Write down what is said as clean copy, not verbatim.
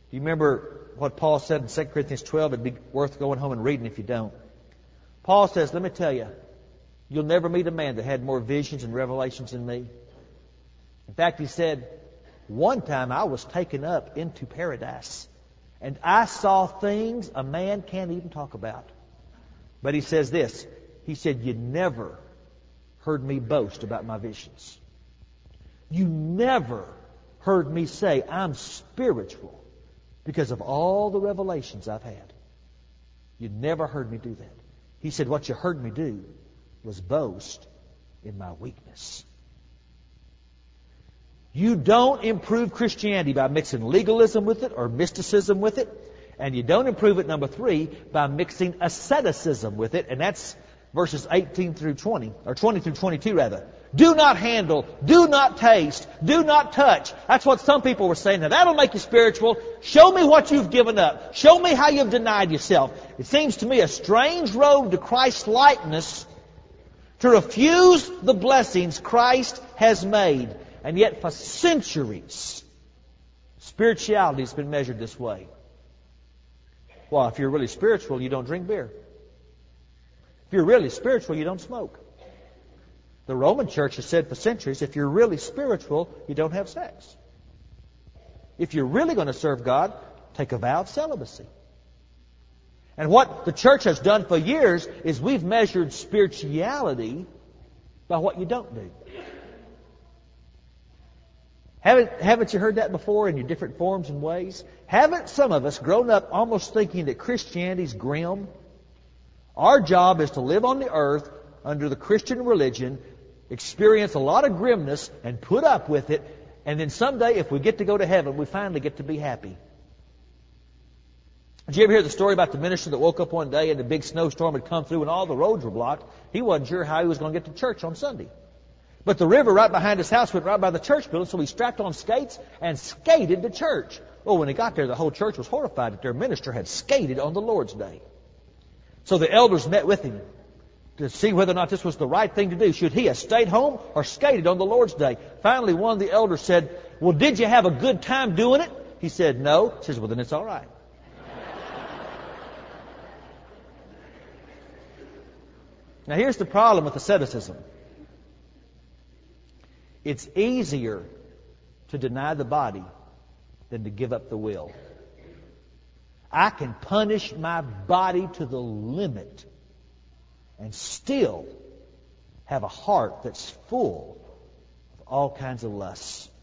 Do you remember what Paul said in 2 Corinthians 12? It'd be worth going home and reading if you don't. Paul says, let me tell you, you'll never meet a man that had more visions and revelations than me. In fact, he said, one time I was taken up into paradise, and I saw things a man can't even talk about. But he says this, he said, you never heard me boast about my visions. You never heard me say I'm spiritual because of all the revelations I've had. You never heard me do that. He said, what you heard me do was boast in my weakness. You don't improve Christianity by mixing legalism with it or mysticism with it. And you don't improve it, number 3, by mixing asceticism with it. And that's verses 18 through 20, or 20 through 22 rather. Do not handle, do not taste, do not touch. That's what some people were saying. Now that'll make you spiritual. Show me what you've given up. Show me how you've denied yourself. It seems to me a strange road to Christ's likeness to refuse the blessings Christ has made. And yet for centuries, spirituality has been measured this way. Well, if you're really spiritual, you don't drink beer. If you're really spiritual, you don't smoke. The Roman Church has said for centuries, if you're really spiritual, you don't have sex. If you're really going to serve God, take a vow of celibacy. And what the church has done for years is we've measured spirituality by what you don't do. Haven't you heard that before in your different forms and ways? Haven't some of us grown up almost thinking that Christianity's grim? Our job is to live on the earth under the Christian religion, experience a lot of grimness, and put up with it, and then someday, if we get to go to heaven, we finally get to be happy. Did you ever hear the story about the minister that woke up one day and a big snowstorm had come through and all the roads were blocked? He wasn't sure how he was going to get to church on Sunday. But the river right behind his house went right by the church building, so he strapped on skates and skated to church. Well, when he got there, the whole church was horrified that their minister had skated on the Lord's Day. So the elders met with him to see whether or not this was the right thing to do. Should he have stayed home or skated on the Lord's Day? Finally, one of the elders said, well, did you have a good time doing it? He said, no. He says, well, then it's all right. Now, here's the problem with asceticism. It's easier to deny the body than to give up the will. I can punish my body to the limit and still have a heart that's full of all kinds of lusts.